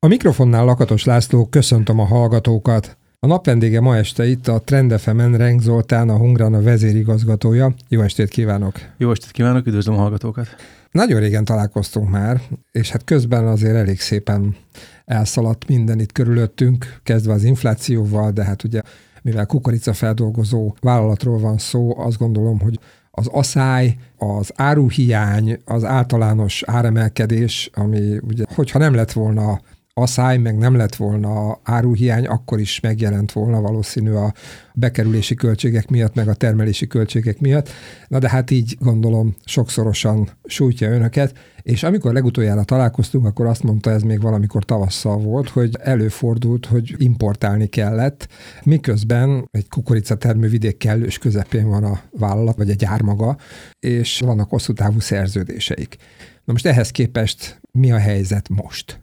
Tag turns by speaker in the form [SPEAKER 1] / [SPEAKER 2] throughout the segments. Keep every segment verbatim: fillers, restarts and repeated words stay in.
[SPEAKER 1] A mikrofonnál Lakatos László, köszöntöm a hallgatókat. A napvendége ma este itt a Trend ef emen Renk Zoltán, a Hungrana vezérigazgatója. Jó estét kívánok!
[SPEAKER 2] Jó estét kívánok, üdvözlöm a hallgatókat!
[SPEAKER 1] Nagyon régen találkoztunk már, és hát közben azért elég szépen elszaladt minden itt körülöttünk, kezdve az inflációval, de hát ugye mivel kukoricafeldolgozó vállalatról van szó, azt gondolom, hogy az aszály, az áruhiány, az általános áremelkedés, ami ugye, hogyha nem lett volna aszály, meg nem lett volna áruhiány, akkor is megjelent volna valószínű a bekerülési költségek miatt, meg a termelési költségek miatt. Na de hát így gondolom sokszorosan sújtja önöket, és amikor legutoljára találkoztunk, akkor azt mondta, ez még valamikor tavasszal volt, hogy előfordult, hogy importálni kellett, miközben egy kukoricatermővidék kellős közepén van a vállalat, vagy a gyár maga, és vannak hosszú távú szerződéseik. Na most ehhez képest mi a helyzet most?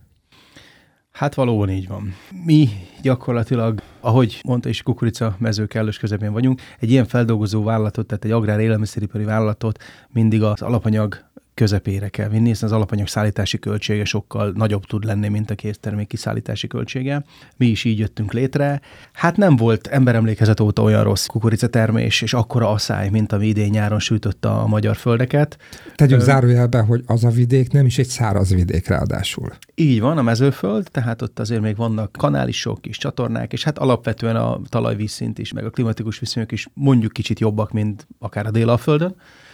[SPEAKER 2] Hát valóban így van. Mi gyakorlatilag, ahogy mondta is, kukorica mező kellős közepén vagyunk, egy ilyen feldolgozó vállalatot, tehát egy agrár élelmiszeripari vállalatot mindig az alapanyag közepére kell vinni, hiszen az alapanyag szállítási költsége sokkal nagyobb tud lenni, mint a késztermék kiszállítási költsége. Mi is így jöttünk létre. Hát nem volt emberemlékezet óta olyan rossz kukoricatermés, és akkora aszály, mint ami idén nyáron sütötte a magyar földeket.
[SPEAKER 1] Tegyük Ö... zárójelbe, hogy az a vidék nem is egy száraz vidék ráadásul.
[SPEAKER 2] Így van, a mezőföld, tehát ott azért még vannak kanálisok, kis csatornák, és hát alapvetően a talajvízszint is, meg a klimatikus viszonyok is mondjuk kicsit jobbak, mint akár a Délalföldön.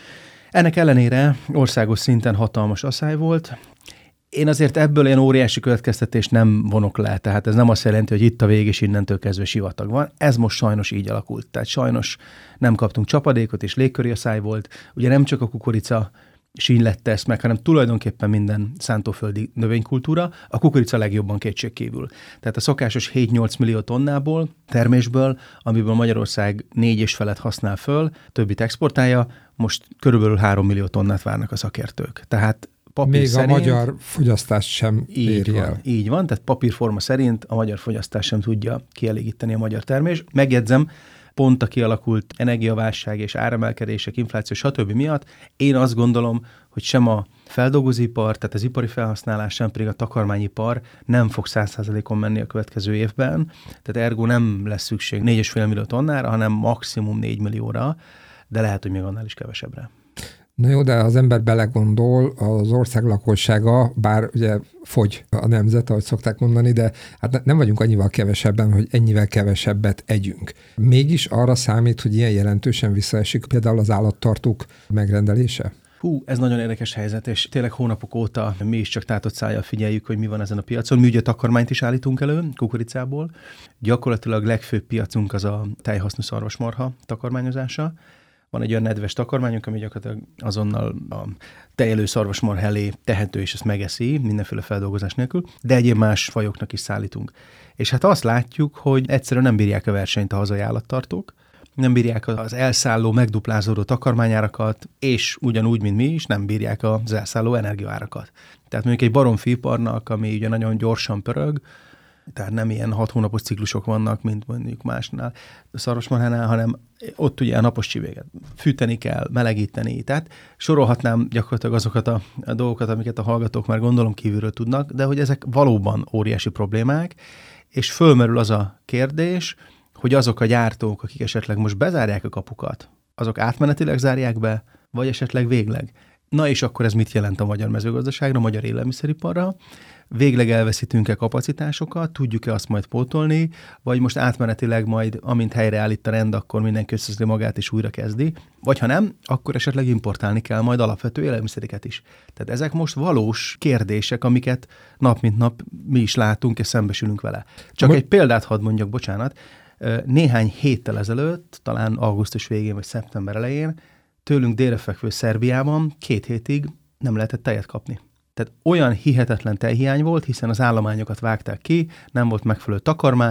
[SPEAKER 2] Ennek ellenére országos szinten hatalmas aszály volt. Én azért ebből ilyen óriási következtetést nem vonok le, tehát ez nem azt jelenti, hogy itt a vég és innentől kezdve sivatag van. Ez most sajnos így alakult. Tehát sajnos nem kaptunk csapadékot, és légköri aszály volt. Ugye nem csak a kukorica sínylette ezt meg, hanem tulajdonképpen minden szántóföldi növénykultúra, a kukorica legjobban kétségkívül. Tehát a szokásos hét-nyolc millió tonnából, termésből, amiből Magyarország négy és felett használ föl, többit exportálja, most körülbelül három millió tonnát várnak a szakértők. Tehát papír
[SPEAKER 1] Még
[SPEAKER 2] szerint,
[SPEAKER 1] a magyar fogyasztást sem éri el.
[SPEAKER 2] Így van, tehát papírforma szerint a magyar fogyasztás sem tudja kielégíteni a magyar termés. Megjegyzem, pont a kialakult energiaválság és áremelkedések, infláció, stb. Miatt én azt gondolom, hogy sem a feldolgozóipar, tehát az ipari felhasználás, sem pedig a takarmányipar nem fog száz százalékon menni a következő évben. Tehát ergo nem lesz szükség négy és fél millió tonnára, hanem maximum négy millióra, de lehet, hogy még annál is kevesebbre.
[SPEAKER 1] Na jó, de az ember belegondol, az ország lakossága, bár ugye fogy a nemzet, ahogy szokták mondani, de hát nem vagyunk annyival kevesebben, hogy ennyivel kevesebbet együnk. Mégis arra számít, hogy ilyen jelentősen visszaesik például az állattartók megrendelése?
[SPEAKER 2] Hú, ez nagyon érdekes helyzet, és tényleg hónapok óta mi is csak tátott szájjal figyeljük, hogy mi van ezen a piacon. Mi ugye takarmányt is állítunk elő, kukoricából. Gyakorlatilag legfőbb piacunk az a tejhasznú szarvasmarha takarmányozása. Van egy olyan nedves takarmányunk, ami gyakorlatilag azonnal a tejelő szarvasmarha elé tehető, és ezt megeszi mindenféle feldolgozás nélkül, de egyéb más fajoknak is szállítunk. És hát azt látjuk, hogy egyszerűen nem bírják a versenyt a hazai állattartók, nem bírják az elszálló, megduplázódó takarmányárakat, és ugyanúgy, mint mi is, nem bírják az elszálló energiaárakat. Tehát mondjuk egy baromfiiparnak, ami ugye nagyon gyorsan pörög, tehát nem ilyen hat hónapos ciklusok vannak, mint mondjuk másnál, a szarvasmarhánál, hanem ott ugye a napos csivéget fűteni kell, melegíteni. Tehát sorolhatnám gyakorlatilag azokat a, a dolgokat, amiket a hallgatók már gondolom kívülről tudnak, de hogy ezek valóban óriási problémák, és fölmerül az a kérdés, hogy azok a gyártók, akik esetleg most bezárják a kapukat, azok átmenetileg zárják be, vagy esetleg végleg. Na és akkor ez mit jelent a magyar mezőgazdaságra, a magyar élelmiszeriparra? Végleg elveszítünk-e kapacitásokat, tudjuk-e azt majd pótolni, vagy most átmenetileg majd, amint helyreállít a rend, akkor mindenki összeszedi magát és újra kezdi, vagy ha nem, akkor esetleg importálni kell majd alapvető élelmiszereket is. Tehát ezek most valós kérdések, amiket nap mint nap mi is látunk és szembesülünk vele. Csak egy példát hadd mondjak, bocsánat, néhány héttel ezelőtt, talán augusztus végén vagy szeptember elején, tőlünk délrefekvő Szerbiában két hétig nem lehetett tejet kapni. Tehát olyan hihetetlen tejhiány volt, hiszen az állományokat vágták ki, nem volt megfelelő takarmány,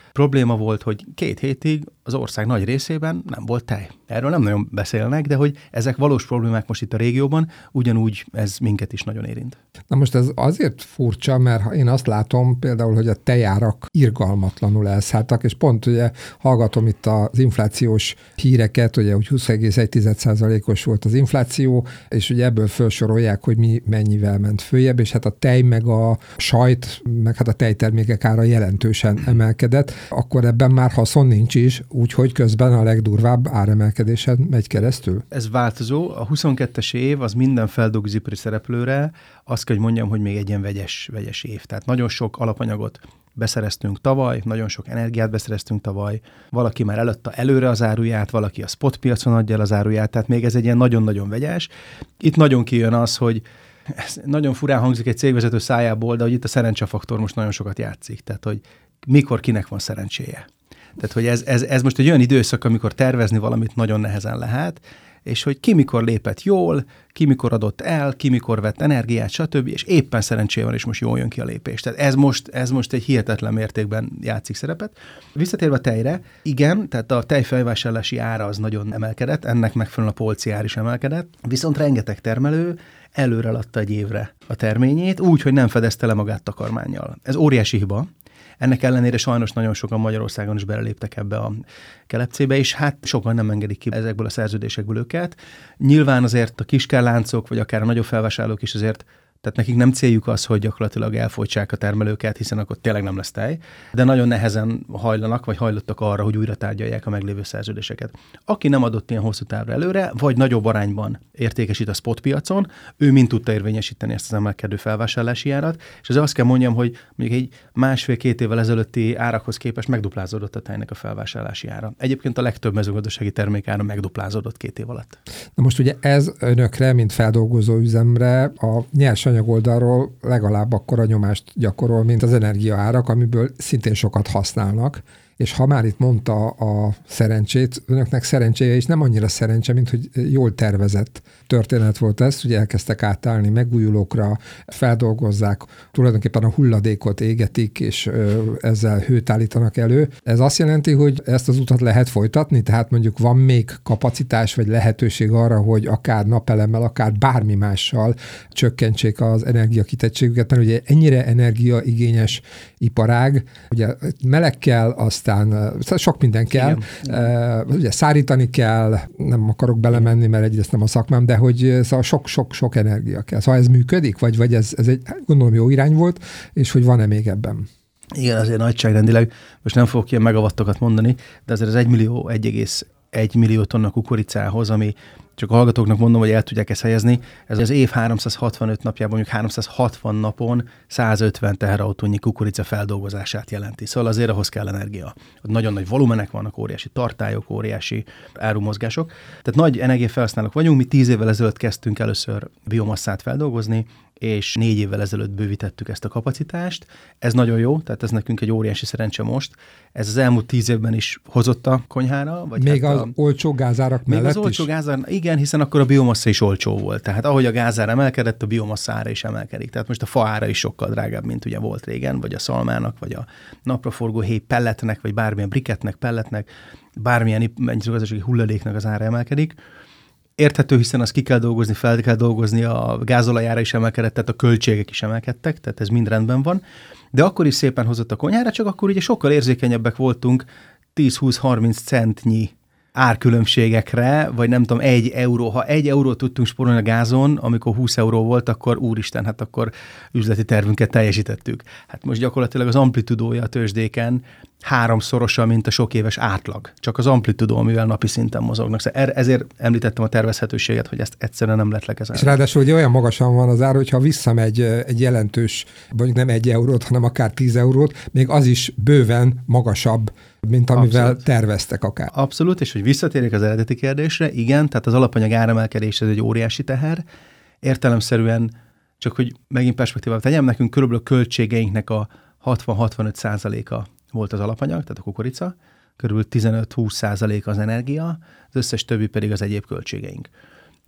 [SPEAKER 2] Probléma volt, hogy két hétig az ország nagy részében nem volt tej. Erről nem nagyon beszélnek, de hogy ezek valós problémák most itt a régióban, ugyanúgy ez minket is nagyon érint.
[SPEAKER 1] Na most ez azért furcsa, mert én azt látom például, hogy a tejárak irgalmatlanul elszálltak, és pont ugye hallgatom itt az inflációs híreket, ugye, hogy húsz egész egy százalékos volt az infláció, és ugye ebből felsorolják, hogy mi mennyivel ment följebb, és hát a tej meg a sajt, meg hát a tejtermékek ára jelentősen emelkedett, akkor ebben már haszon nincs is, úgyhogy közben a legdurvább áremelkedésen megy keresztül.
[SPEAKER 2] Ez változó. A huszonkettes év az minden feldolgozóipari szereplőre azt kell, hogy mondjam, hogy még egy ilyen vegyes, vegyes év. Tehát nagyon sok alapanyagot beszereztünk tavaly, nagyon sok energiát beszereztünk tavaly, valaki már eladta előre az áruját, valaki a spot piacon adja el az áruját, tehát még ez egy ilyen nagyon-nagyon vegyes. Itt nagyon kijön az, hogy ez nagyon furán hangzik egy cégvezető szájából, de hogy itt a szerencsefaktor most nagyon sokat játszik. Tehát, hogy mikor kinek van szerencséje. Tehát, hogy ez, ez, ez most egy olyan időszak, amikor tervezni valamit nagyon nehezen lehet, és hogy ki mikor lépett jól, ki mikor adott el, ki mikor vett energiát, stb., és éppen szerencséje van, és most jól jön ki a lépés. Tehát ez most, ez most egy hihetetlen mértékben játszik szerepet. Visszatérve a tejre, igen, tehát a tej felvásárlási ára az nagyon emelkedett, ennek megfelelően a polci ár is emelkedett, viszont rengeteg termelő előre adta egy évre a terményét, úgy, hogy nem fedezte le magát takarmánnyal. Ez óriási hiba. Ennek ellenére sajnos nagyon sokan Magyarországon is beleléptek ebbe a kelepcébe, és hát sokan nem engedik ki ezekből a szerződésekből őket. Nyilván azért a kiskárláncok, vagy akár a nagyobb felvásárlók is azért, tehát nekik nem céljuk az, hogy gyakorlatilag elfogytsák a termelőket, hiszen akkor tényleg nem lesz tej, de nagyon nehezen hajlanak, vagy hajlottak arra, hogy újra tárgyalják a meglévő szerződéseket. Aki nem adott ilyen hosszú távra előre, vagy nagyobb arányban értékesít a spot piacon, ő mind tudta érvényesíteni ezt az emelkedő felvásárlási árat, és ez azt kell mondjam, hogy mondjuk egy másfél-két évvel ezelőtti árakhoz képest megduplázódott a tejnek a felvásárlási ára. Egyébként a legtöbb mezőgazdasági termék ára megduplázódott két év alatt.
[SPEAKER 1] Na most ugye ez önökre, mint feldolgozó üzemre a nyers anyag oldalról legalább akkora nyomást gyakorol, mint az energiaárak, amiből szintén sokat használnak. És ha már itt mondta a szerencsét, önöknek szerencséje is nem annyira szerencse, mint hogy jól tervezett történet volt ez, hogy elkezdtek átállni megújulókra, feldolgozzák, tulajdonképpen a hulladékot égetik, és ezzel hőt állítanak elő. Ez azt jelenti, hogy ezt az utat lehet folytatni, tehát mondjuk van még kapacitás, vagy lehetőség arra, hogy akár napelemmel, akár bármi mással csökkentsék az energiakitettségüket, mert ugye ennyire energiaigényes iparág, ugye meleg kell, azt aztán sok minden kell. Igen. Uh, ugye szárítani kell, nem akarok belemenni, mert egyrészt nem a szakmám, de hogy szóval sok-sok-sok energia kell. Szóval ez működik, vagy, vagy ez, ez egy, gondolom, jó irány volt, és hogy van-e még ebben?
[SPEAKER 2] Igen, azért nagyságrendileg, most nem fogok ilyen megavattokat mondani, de azért az egy millió, egy egész egy millió tonna kukoricához, ami csak a hallgatóknak mondom, hogy el tudják ezt helyezni, ez az év háromszázhatvanöt napjában, mondjuk háromszázhatvan napon százötven teherautónyi kukorica feldolgozását jelenti. Szóval azért ahhoz kell energia. Nagyon nagy volumenek vannak, óriási tartályok, óriási árumozgások. Tehát nagy energiafelhasználók vagyunk, mi tíz évvel ezelőtt kezdtünk először biomasszát feldolgozni, és négy évvel ezelőtt bővítettük ezt a kapacitást. Ez nagyon jó, tehát ez nekünk egy óriási szerencse most. Ez az elmúlt tíz évben is hozott a konyhára. Vagy
[SPEAKER 1] még
[SPEAKER 2] hát
[SPEAKER 1] az
[SPEAKER 2] a,
[SPEAKER 1] olcsó gázárak
[SPEAKER 2] még
[SPEAKER 1] mellett
[SPEAKER 2] az olcsó
[SPEAKER 1] is?
[SPEAKER 2] Gázárak, igen, hiszen akkor a biomassa is olcsó volt. Tehát ahogy a gázár emelkedett, a biomassa ára is emelkedik. Tehát most a fa ára is sokkal drágább, mint ugye volt régen, vagy a szalmának, vagy a napraforgó héj pelletnek, vagy bármilyen briketnek, pelletnek, bármilyen mezőgazdasági hulladéknak az ára emelkedik. Érthető, hiszen azt ki kell dolgozni, fel kell dolgozni, a gázolajára is emelkedett, tehát a költségek is emelkedtek, tehát ez mind rendben van. De akkor is szépen hozott a konyhára, csak akkor ugye sokkal érzékenyebbek voltunk tíz-húsz-harminc centnyi árkülönbségekre, vagy nem tudom, egy euró. Ha egy eurót tudtunk spórolni a gázon, amikor húsz euró volt, akkor úristen, hát akkor üzleti tervünket teljesítettük. Hát most gyakorlatilag az amplitudója a tőzsdéken háromszorosa, mint a sok éves átlag. Csak az amplitudó, amivel napi szinten mozognak. Szóval ezért említettem a tervezhetőséget, hogy ezt egyszerűen nem lehet lekezelni.
[SPEAKER 1] És ráadásul ugye olyan magasan van az ár, hogyha visszamegy egy jelentős, mondjuk nem egy eurót, hanem akár tíz eurót, még az is bőven magasabb, mint amivel Abszolút. terveztek akár.
[SPEAKER 2] Abszolút, és hogy visszatérjük az eredeti kérdésre, igen, tehát az alapanyag áremelkedés ez egy óriási teher. Értelemszerűen, csak hogy megint perspektívával tegyem, nekünk körülbelül költségeinknek a hatvan-hatvanöt százaléka volt az alapanyag, tehát a kukorica, körülbelül tizenöt-húsz százaléka az energia, az összes többi pedig az egyéb költségeink.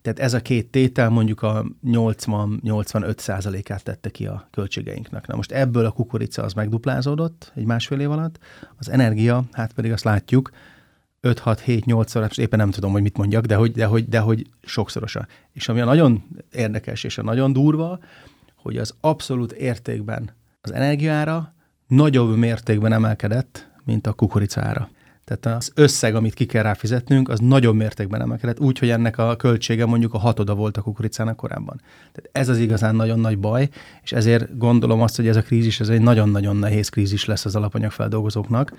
[SPEAKER 2] Tehát ez a két tétel mondjuk a nyolcvan-nyolcvanöt százalékát tette ki a költségeinknek. Na most ebből a kukorica az megduplázódott egy másfél év alatt, az energia, hát pedig azt látjuk, öt hat hét nyolc-szor, most éppen nem tudom, hogy mit mondjak, de hogy, de hogy, de hogy sokszorosa. És ami a nagyon érdekes és a nagyon durva, hogy az abszolút értékben az energiaára nagyobb mértékben emelkedett, mint a kukoricára. Tehát az összeg, amit ki kell rá fizetnünk, az nagyobb mértékben emelkedett, úgy, hogy ennek a költsége mondjuk a hatoda volt a kukoricának korábban. Tehát ez az igazán nagyon nagy baj, és ezért gondolom azt, hogy ez a krízis, ez egy nagyon-nagyon nehéz krízis lesz az alapanyagfeldolgozóknak.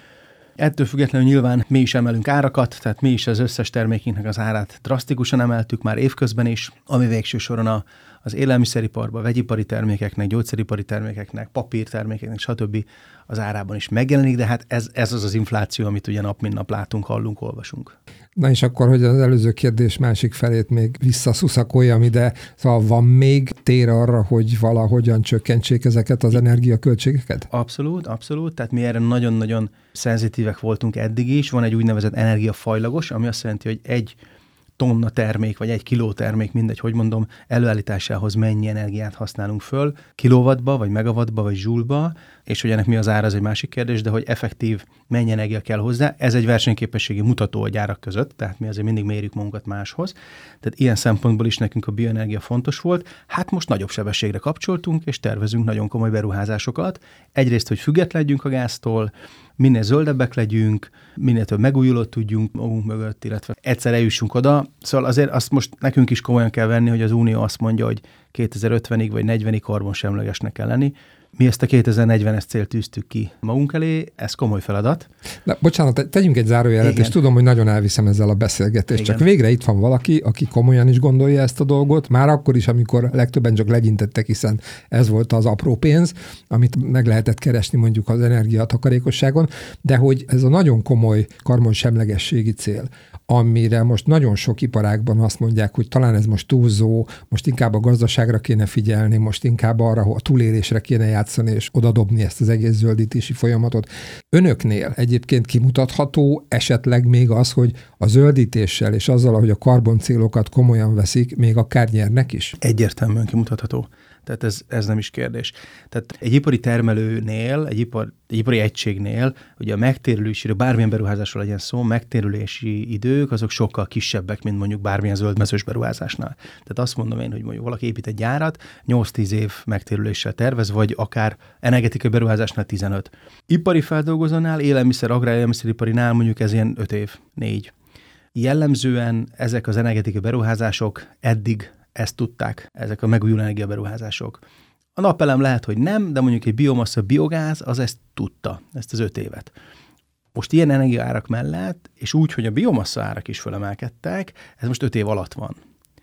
[SPEAKER 2] Ettől függetlenül nyilván mi is emelünk árakat, tehát mi is az összes termékinknek az árát drasztikusan emeltük már évközben is, ami végső soron a, az élelmiszeriparban, vegyipari termékeknek, gyógyszeripari termékeknek, papírtermékeknek, stb. Az árában is megjelenik, de hát ez, ez az az infláció, amit ugye nap mint nap látunk, hallunk, olvasunk.
[SPEAKER 1] Na és akkor, hogy az előző kérdés másik felét még visszaszuszakoljam ide, szóval van még tér arra, hogy valahogyan csökkentsék ezeket az energiaköltségeket? Abszolút,
[SPEAKER 2] abszolút. Tehát mi erre nagyon-nagyon szenzitívek voltunk eddig is. Van egy úgynevezett energiafajlagos, ami azt jelenti, hogy egy tonna termék, vagy egy kiló termék, mindegy, hogy mondom, előállításához mennyi energiát használunk föl, kilowattba, vagy megawattba, vagy joule-ba, és hogy ennek mi az ára, az egy másik kérdés, de hogy effektív mennyi energia kell hozzá, ez egy versenyképességi mutató a gyárak között, tehát mi azért mindig mérjük magunkat máshoz. Tehát ilyen szempontból is nekünk a bioenergia fontos volt. Hát most nagyobb sebességre kapcsoltunk, és tervezünk nagyon komoly beruházásokat. Egyrészt, hogy függetlenjünk a gáztól, minél zöldebbek legyünk, minél több megújulót tudjunk magunk mögött, illetve egyszer eljussunk oda. Szóval azért azt most nekünk is komolyan kell venni, hogy az Unió azt mondja, hogy kétezer-ötvenig vagy negyvenig karbonsemlegesnek kell lenni. Mi ezt a kétezer-negyvenes célt tűztük ki magunk elé, ez komoly feladat.
[SPEAKER 1] Na, bocsánat, tegyünk egy zárójelet, és tudom, hogy nagyon elviszem ezzel a beszélgetést, Igen. Csak végre itt van valaki, aki komolyan is gondolja ezt a dolgot, már akkor is, amikor legtöbben csak legyintettek, hiszen ez volt az apró pénz, amit meg lehetett keresni mondjuk az energiatakarékosságon, de hogy ez a nagyon komoly karbonsemlegességi cél, amire most nagyon sok iparágban azt mondják, hogy talán ez most túlzó, most inkább a gazdaságra kéne figyelni, most inkább arra, hogy a túlélésre kéne játszani, és odadobni ezt az egész zöldítési folyamatot. Önöknél egyébként kimutatható esetleg még az, hogy a zöldítéssel és azzal, hogy a karboncélokat komolyan veszik, még akár nyernek is?
[SPEAKER 2] Egyértelműen kimutatható. Tehát ez, ez nem is kérdés. Tehát egy ipari termelőnél, egy, ipar, egy ipari egységnél, ugye a megtérülésére, bármilyen beruházásról legyen szó, megtérülési idők azok sokkal kisebbek, mint mondjuk bármilyen zöldmezős beruházásnál. Tehát azt mondom én, hogy mondjuk valaki épít egy gyárat, nyolc-tíz év megtérüléssel tervez, vagy akár energetikai beruházásnál tizenöt. Ipari feldolgozónál, élelmiszer, agrárélelmiszeriparinál mondjuk ez ilyen öt év, négy. Jellemzően ezek az energetikai beruházások eddig ezt tudták, ezek a megújuló energiaberuházások. A napelem lehet, hogy nem, de mondjuk egy biomassa, biogáz, az ezt tudta, ezt az öt évet. Most ilyen energiaárak mellett, és úgy, hogy a biomassa árak is fölemelkedtek, ez most öt év alatt van.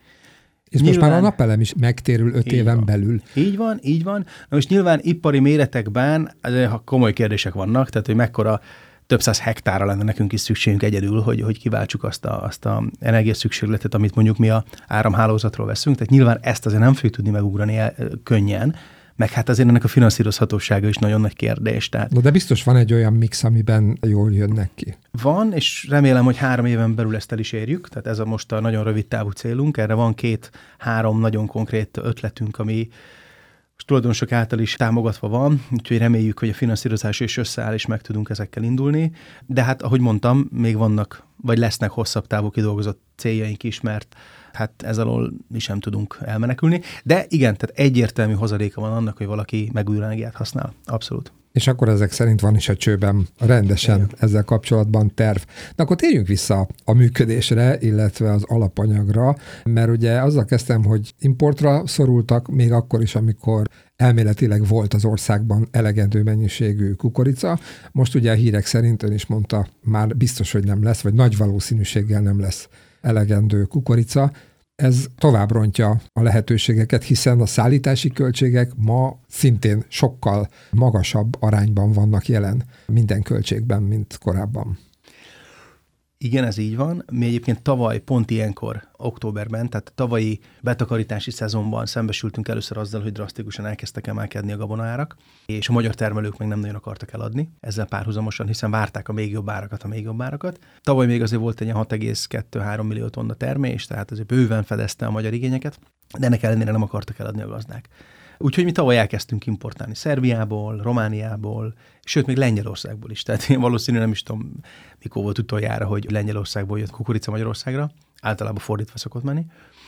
[SPEAKER 1] És nyilván, most már a napelem is megtérül öt éven
[SPEAKER 2] van.
[SPEAKER 1] belül.
[SPEAKER 2] Így van, így van. Na most nyilván ipari méretekben komoly kérdések vannak, tehát hogy mekkora több száz hektára lenne nekünk is szükségünk egyedül, hogy, hogy kiváltsuk azt a, azt a energiaszükségletet, amit mondjuk mi a áramhálózatról veszünk. Tehát nyilván ezt azért nem fogjuk tudni megugrani el, könnyen, meg hát azért ennek a finanszírozhatósága is nagyon nagy kérdés. Tehát
[SPEAKER 1] no, de biztos van egy olyan mix, amiben jól jönnek ki.
[SPEAKER 2] Van, és remélem, hogy három éven belül ezt el is érjük, tehát ez a most a nagyon rövid távú célunk. Erre van két-három nagyon konkrét ötletünk, ami tulajdonosok által is támogatva van, úgyhogy reméljük, hogy a finanszírozás is összeáll, és meg tudunk ezekkel indulni. De hát, ahogy mondtam, még vannak, vagy lesznek hosszabb távú kidolgozott céljaink is, mert hát ez alól mi sem tudunk elmenekülni. De igen, tehát egyértelmű hozadéka van annak, hogy valaki megújuló energiát használ. Abszolút.
[SPEAKER 1] És akkor ezek szerint van is a csőben rendesen Igen. ezzel kapcsolatban terv. Na akkor térjünk vissza a működésre, illetve az alapanyagra, mert ugye azzal kezdtem, hogy importra szorultak, még akkor is, amikor elméletileg volt az országban elegendő mennyiségű kukorica. Most ugye a hírek szerint ön is mondta, már biztos, hogy nem lesz, vagy nagy valószínűséggel nem lesz elegendő kukorica. Ez tovább rontja a lehetőségeket, hiszen a szállítási költségek ma szintén sokkal magasabb arányban vannak jelen minden költségben, mint korábban.
[SPEAKER 2] Igen, ez így van. Mi egyébként tavaly pont ilyenkor, októberben, tehát tavalyi betakarítási szezonban szembesültünk először azzal, hogy drasztikusan elkezdtek emelkedni a gabonaárak, és a magyar termelők meg nem nagyon akartak eladni ezzel párhuzamosan, hiszen várták a még jobb árakat, a még jobb árakat. Tavaly még azért volt egy hat egész kettő-három millió tonna termés, tehát azért bőven fedezte a magyar igényeket, de ennek ellenére nem akartak eladni a gazdák. Úgyhogy mi tavaly elkezdtünk importálni Szerbiából, Romániából, sőt, még Lengyelországból is. Tehát én valószínűleg nem is tudom, mikor volt utoljára, hogy Lengyelországból jött kukorica Magyarországra. Általában fordítva szokott menni.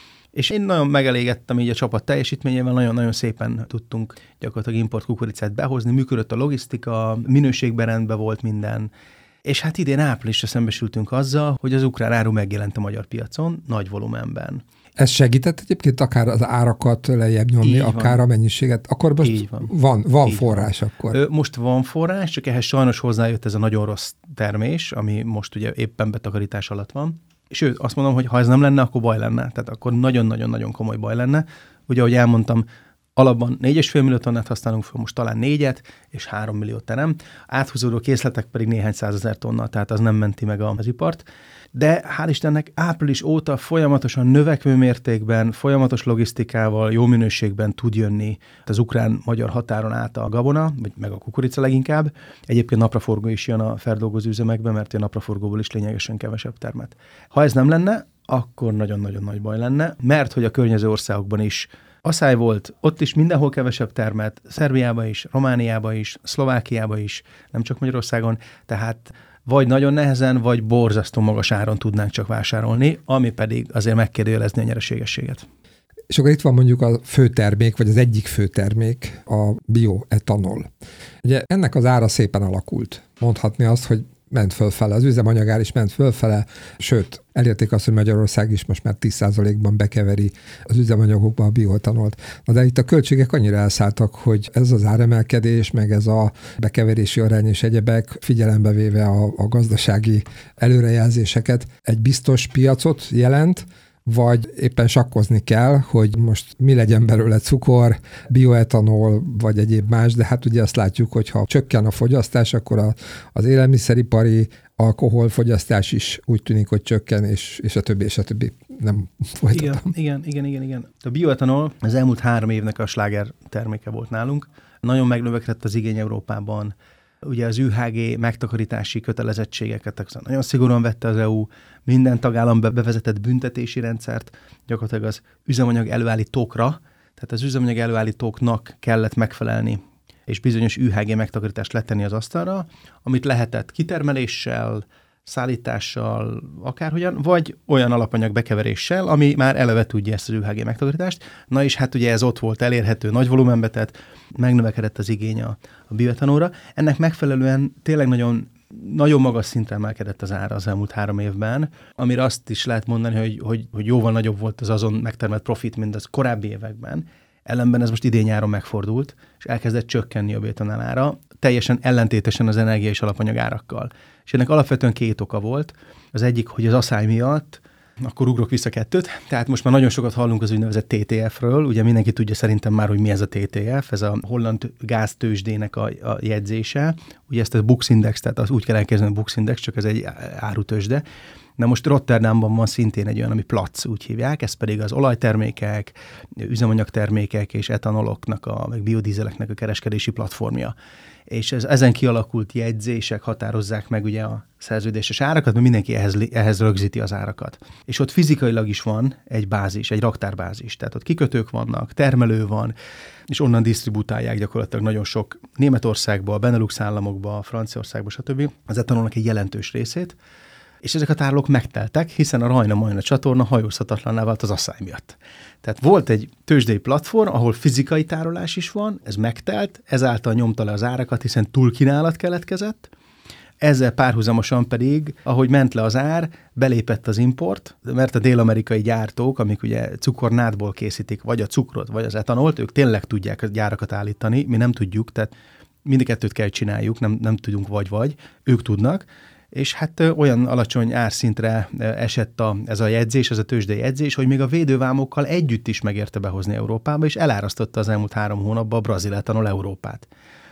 [SPEAKER 2] És én nagyon megelégedtem így a csapat teljesítményével, nagyon-nagyon szépen tudtunk gyakorlatilag import kukoricát behozni, működött a logisztika, minőségben rendben volt minden. És hát idén áprilisra szembesültünk azzal, hogy az ukrán áru megjelent a magyar piacon nagy volumenben.
[SPEAKER 1] Ez segített egyébként akár az árakat lejjebb nyomni, így akár van. A mennyiséget? Akkor most van, van, van forrás van. Akkor.
[SPEAKER 2] Most van forrás, csak ehhez sajnos hozzájött ez a nagyon rossz termés, ami most ugye éppen betakarítás alatt van. Sőt, azt mondom, hogy ha ez nem lenne, akkor baj lenne. Tehát akkor nagyon-nagyon-nagyon komoly baj lenne. Ugye, ahogy elmondtam, alapban négy egész öt millió tonnát használunk fel, most talán négyet, és három milliót te nem. Áthúzódó készletek pedig néhány százezer tonna, tehát az nem menti meg az ipart. De hál' Istennek április óta folyamatosan növekvő mértékben, folyamatos logisztikával, jó minőségben tud jönni az ukrán-magyar határon át a gabona, vagy meg a kukorica leginkább. Egyébként napraforgó is jön a feldolgozó üzemekbe, mert a napraforgóból is lényegesen kevesebb termet. Ha ez nem lenne, akkor nagyon-nagyon nagy baj lenne, mert hogy a környező országokban is asszály volt, ott is mindenhol kevesebb termet, Szerbiában is, Romániában is, Szlovákiában is, nem csak Magyarországon, tehát vagy nagyon nehezen, vagy borzasztó magas áron tudnánk csak vásárolni, ami pedig azért megkérdőjelezni a nyereségességet.
[SPEAKER 1] És akkor itt van mondjuk a főtermék, vagy az egyik főtermék, a bioetanol. Ugye ennek az ára szépen alakult. Mondhatni azt, hogy ment fölfele, az üzemanyagár is ment fölfele, sőt, elérték azt, hogy Magyarország is most már tíz százalékban bekeveri az üzemanyagokba a bioetanolt. Na de itt a költségek annyira elszálltak, hogy ez az áremelkedés, meg ez a bekeverési arány és egyebek, figyelembe véve a, a gazdasági előrejelzéseket, egy biztos piacot jelent, vagy éppen sakkozni kell, hogy most mi legyen belőle cukor, bioetanol, vagy egyéb más, de hát ugye azt látjuk, hogy ha csökken a fogyasztás, akkor a, az élelmiszeripari alkoholfogyasztás is úgy tűnik, hogy csökken, és, és a többi, és a többi nem folytatom.
[SPEAKER 2] Igen, igen, igen, igen, igen. A bioetanol az elmúlt három évnek a sláger terméke volt nálunk. Nagyon megnövekedett az igény Európában. Ugye az ü há gé megtakarítási kötelezettségeket nagyon szigorúan vette az é u, minden tagállam bevezetett büntetési rendszert, gyakorlatilag az üzemanyag előállítókra, tehát az üzemanyag előállítóknak kellett megfelelni, és bizonyos ü há gé megtakarítást letenni az asztalra, amit lehetett kitermeléssel, szállítással, akárhogyan, vagy olyan alapanyag bekeveréssel, ami már eleve tudja ezt az ü há gé megtakarítást. Na és hát ugye ez ott volt elérhető nagy volumenbe, tehát megnövekedett az igény a, a bioetanolra. Ennek megfelelően tényleg nagyon, nagyon magas szintre emelkedett az ára az elmúlt három évben, amire azt is lehet mondani, hogy, hogy, hogy jóval nagyobb volt az azon megtermelt profit, mint az korábbi években. Ellenben ez most idén-nyáron megfordult, és elkezdett csökkenni a bioetanol ára, teljesen ellentétesen az energia és alapanyag árakkal. És ennek alapvetően két oka volt. Az egyik, hogy az asszály miatt, akkor ugrok vissza kettőt, tehát most már nagyon sokat hallunk az úgynevezett té té ef-ről, ugye mindenki tudja szerintem már, hogy mi ez a té té ef, ez a holland gáztőzsdének a, a jegyzése, ugye ezt a Bux Index, tehát az úgy kell elkezdeni a Bux Index, csak ez egy árutőzsde. Na most Rotterdamban van szintén egy olyan, ami Platz, úgy hívják, ez pedig az olajtermékek, üzemanyagtermékek és etanoloknak, a, meg biodízeleknek a kereskedési platformja. És ez, ezen kialakult jegyzések határozzák meg ugye a szerződéses árakat, mert mindenki ehhez, ehhez rögzíti az árakat. És ott fizikailag is van egy bázis, egy raktárbázis, tehát ott kikötők vannak, termelő van, és onnan disztribútálják gyakorlatilag nagyon sok Németországba, Benelux államokba, Franciaországba, stb. Az etanolnak egy jelentős részét, és ezek a tárolók megteltek, hiszen a Rajna-Majna csatorna hajózhatatlanná vált az asszály miatt. Tehát volt egy tőzsdei platform, ahol fizikai tárolás is van, ez megtelt, ezáltal nyomta le az árakat, hiszen túlkínálat keletkezett. Ezzel párhuzamosan pedig, ahogy ment le az ár, belépett az import, mert a dél-amerikai gyártók, amik ugye cukornádból készítik, vagy a cukrot, vagy az etanolt, ők tényleg tudják a gyárakat állítani, mi nem tudjuk, tehát mind a kettőt kell csináljuk, nem, nem tudunk vagy-vagy, ők tudnak, és hát olyan alacsony árszintre esett a, ez a jegyzés, ez a tőzsdei jegyzés, hogy még a védővámokkal együtt is megérte behozni Európába, és elárasztotta az elmúlt három hónapban a brazil etanol Európát.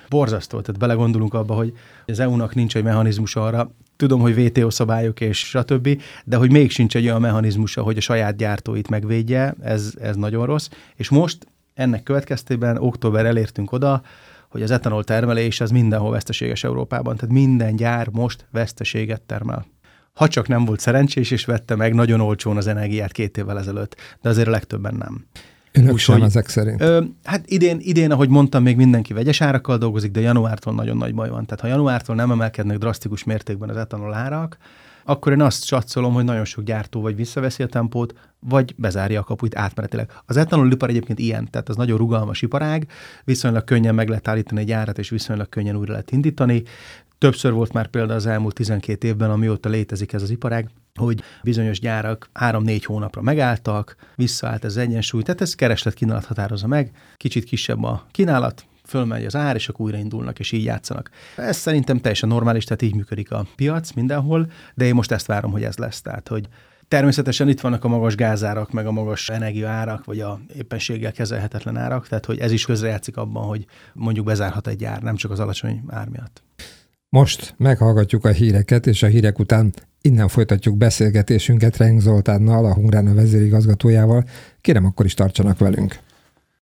[SPEAKER 2] borzasztó. Tehát belegondolunk abba, hogy az é u-nak nincs egy mechanizmus arra, tudom, hogy vé té o szabályok és stb., de hogy még sincs egy olyan mechanizmusa, hogy a saját gyártóit megvédje, ez, ez nagyon rossz. És most ennek következtében október elértünk oda, hogy az etanol termelés az mindenhol veszteséges Európában. Tehát minden gyár most veszteséget termel. Ha csak nem volt szerencsés, és vette meg nagyon olcsón az energiát két évvel ezelőtt, de azért a legtöbben nem.
[SPEAKER 1] Önök Úgy, sem hogy, ezek szerint.
[SPEAKER 2] Ö, hát idén, idén, ahogy mondtam, még mindenki vegyes árakkal dolgozik, de januártól nagyon nagy baj van. Tehát ha januártól nem emelkednek drasztikus mértékben az etanol árak, akkor én azt satszolom, hogy nagyon sok gyártó vagy visszaveszi a tempót, vagy bezárja a kaput átmenetileg. Az etanolipar egyébként ilyen, tehát az nagyon rugalmas iparág, viszonylag könnyen meg lehet állítani egy gyárat, és viszonylag könnyen újra lehet indítani. Többször volt már példa az elmúlt tizenkét évben, amióta létezik ez az iparág, hogy bizonyos gyárak három-négy hónapra megálltak, visszaállt ez egyensúly, tehát ez kereslet-kínálat határozza meg, kicsit kisebb a kínálat, fölmegy az ár, és akkor újraindulnak, és így játszanak. Ez szerintem teljesen normális, tehát így működik a piac mindenhol, de én most ezt várom, hogy ez lesz. Tehát, hogy természetesen itt vannak a magas gázárak, meg a magas energiaárak, vagy a éppenséggel kezelhetetlen árak, tehát hogy ez is közrejátszik abban, hogy mondjuk bezárhat egy gyár, nem csak az alacsony ár miatt.
[SPEAKER 1] Most meghallgatjuk a híreket, és a hírek után innen folytatjuk beszélgetésünket Renk Zoltánnal, a Hungrana vezérigazgatójával. Kérem, akkor is tartsanak velünk.